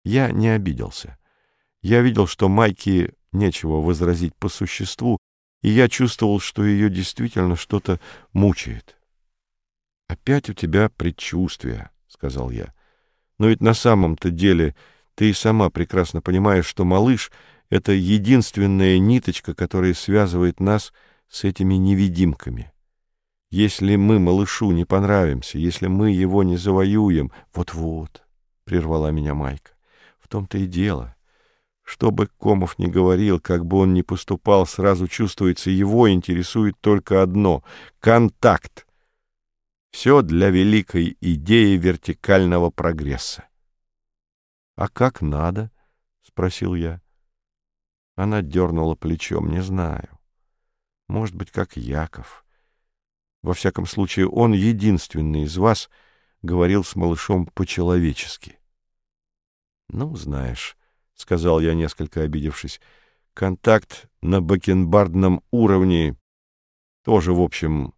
Я не обиделся. Я видел, что Майке нечего возразить по существу, и я чувствовал, что ее действительно что-то мучает. «Опять у тебя предчувствие», — сказал я. «Но ведь на самом-то деле ты и сама прекрасно понимаешь, что малыш — это единственная ниточка, которая связывает нас с этими невидимками. Если мы малышу не понравимся, если мы его не завоюем...» «Вот-вот», — прервала меня Майка, — «в том-то и дело. Что бы Комов ни говорил, как бы он ни поступал, сразу чувствуется, его интересует только одно — контакт. Все для великой идеи вертикального прогресса». «А как надо?» — спросил я. Она дернула плечом. «Не знаю. Может быть, как Яков. Во всяком случае, он единственный из вас говорил с малышом по-человечески». «Ну, знаешь», — сказал я, несколько обидевшись, — «контакт на бакенбардном уровне тоже, в общем...»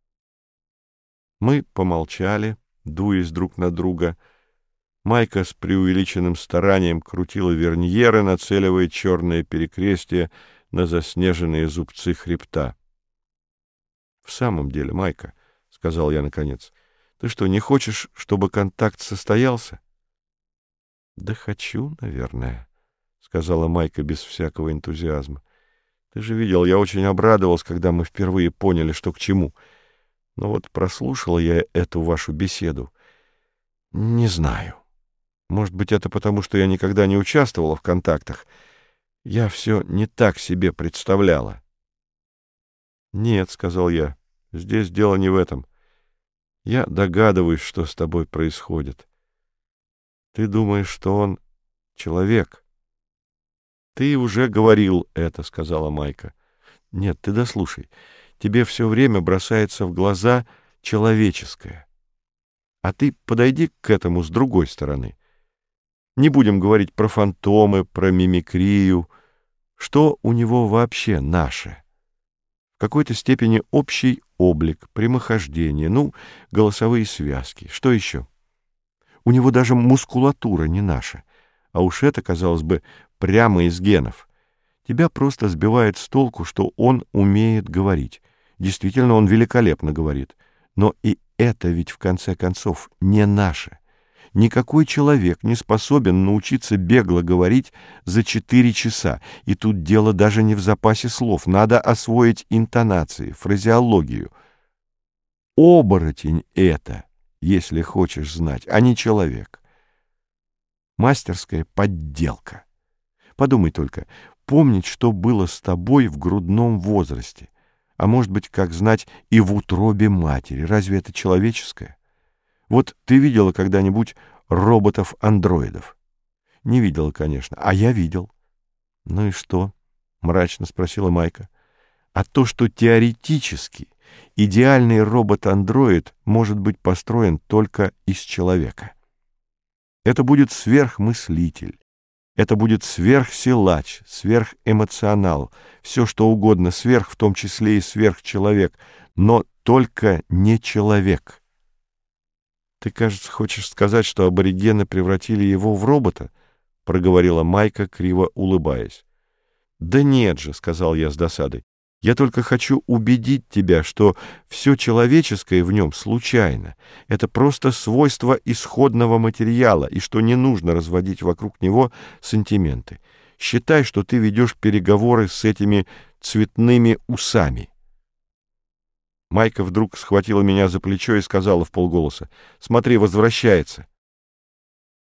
Мы помолчали, дуясь друг на друга. Майка с преувеличенным старанием крутила верньеры, нацеливая черное перекрестие на заснеженные зубцы хребта. «В самом деле, Майка, — сказал я наконец, — ты что, не хочешь, чтобы контакт состоялся?» «Да хочу, наверное», — сказала Майка без всякого энтузиазма. «Ты же видел, я очень обрадовался, когда мы впервые поняли, что к чему. Но вот прослушала я эту вашу беседу. Не знаю. Может быть, это потому, что я никогда не участвовала в контактах. Я все не так себе представляла». «Нет, — сказал я, — здесь дело не в этом. Я догадываюсь, что с тобой происходит. Ты думаешь, что он человек?» «Ты уже говорил это, — сказала Майка. — Нет, ты дослушай. Тебе все время бросается в глаза человеческое. А ты подойди к этому с другой стороны. Не будем говорить про фантомы, про мимикрию. Что у него вообще наше? В какой-то степени общий облик, прямохождение, ну, голосовые связки. Что еще? У него даже мускулатура не наша. А уж это, казалось бы, прямо из генов. Тебя просто сбивает с толку, что он умеет говорить. Действительно, он великолепно говорит. Но и это ведь, в конце концов, не наше. Никакой человек не способен научиться бегло говорить за 4 часа. И тут дело даже не в запасе слов. Надо освоить интонации, фразеологию. Оборотень это, если хочешь знать, а не человек. Мастерская подделка. Подумай только, помнить, что было с тобой в грудном возрасте, а может быть, как знать, и в утробе матери. Разве это человеческое? Вот ты видела когда-нибудь роботов-андроидов? Не видела, конечно, а я видел. Ну и что? Мрачно спросила Майка. А то, что теоретически идеальный робот-андроид может быть построен только из человека. Это будет сверхмыслитель. Это будет сверхсилач, сверхэмоционал, все что угодно сверх, в том числе и сверхчеловек, но только не человек. «Ты, кажется, хочешь сказать, что аборигены превратили его в робота?» — проговорила Майка, криво улыбаясь. «Да нет же», — сказал я с досадой. «Я только хочу убедить тебя, что все человеческое в нем случайно. Это просто свойство исходного материала, и что не нужно разводить вокруг него сантименты. Считай, что ты ведешь переговоры с этими цветными усами». Майка вдруг схватила меня за плечо и сказала вполголоса: «Смотри, возвращается».